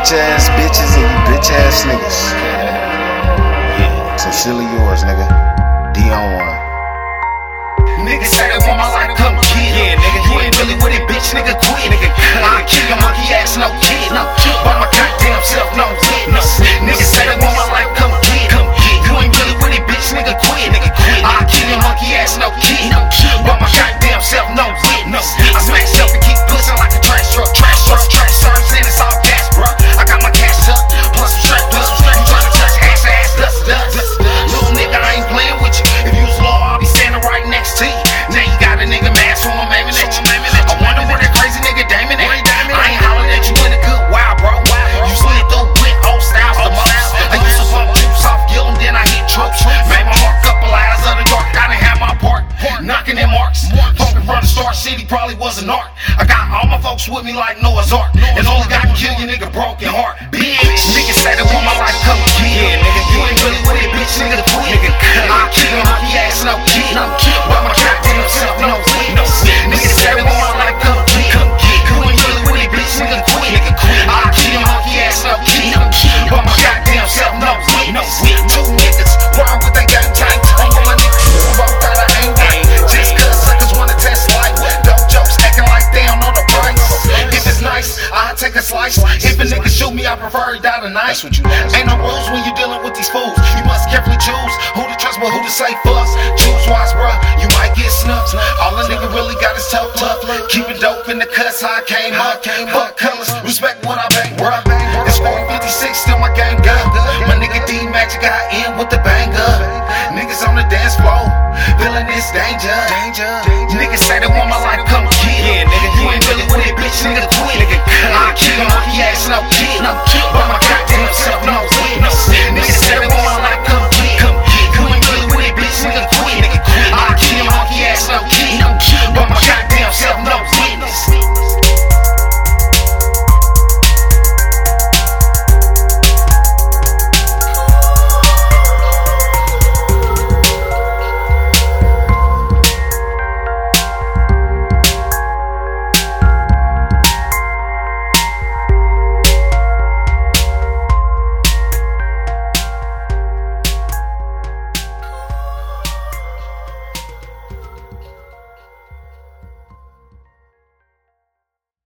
bitch ass bitches and you bitch ass niggas. Sincerely yours, nigga. D on one. Niggas say they want my life, come kill. Yeah, nigga, you ain't really with it, bitch, nigga, quit. I'll kill your monkey ass, no kid. By my goddamn self, no witness. Niggas say they want my life, come kill. You ain't really with it, bitch, nigga, quit. I'll kill your monkey ass, no kid. By my goddamn self, no witness. I smash up and keep pushing like a trash truck. Trash serves in, it's all gas, bro. I got my cash tucked, plus some straight. You tryna touch ass, dust. Little nigga, I ain't playing with you. If you was low, I'll be standing right next to you. Now you got a nigga mad, so I'm aiming at you. I wonder where that crazy nigga Damon at. I ain't hollering at you in a good while, bro. You slid through with old styles the most. I used to pump juice off Gillum, then I hit trucks. Made my mark up a lies of the dark. I done had my part, knocking in marks. Funkin' from the Star City probably was an art. I got all my folks with me like Noah's Ark. And only got to kill your nigga broken heart. Bitch, niggas say they want my life, come kill. You ain't really with it, bitch, nigga, quit. I'll kill your monkey ass, no kid. By my goddamn self, no witness. Niggas say they want my life, come kill. You ain't really with it, bitch, nigga, quit. I'll kill your monkey ass, no kid. By my goddamn self, no witness. Two niggas, wrong with they got tight. I'm on my niggas, both that I ain't right. Just cause suckers wanna test life. Dope jokes acting like they don't know the price. If it's nice, I'll take a slice. If a nigga shoot me, I prefer he die tonight. That's what you know. Ain't no rules when you dealing with these fools. You must carefully choose who to trust, but who to say fuss. Choose wise, bruh, you might get snuffed. All a nigga really got is tough love. Keep it dope in the cuts, how I came up. Fuck colors, respect what I bang, bruh. It's 456, still my game good. My nigga D Magic got in with the banger. Niggas on the dance floor, feeling this danger. Niggas say they want my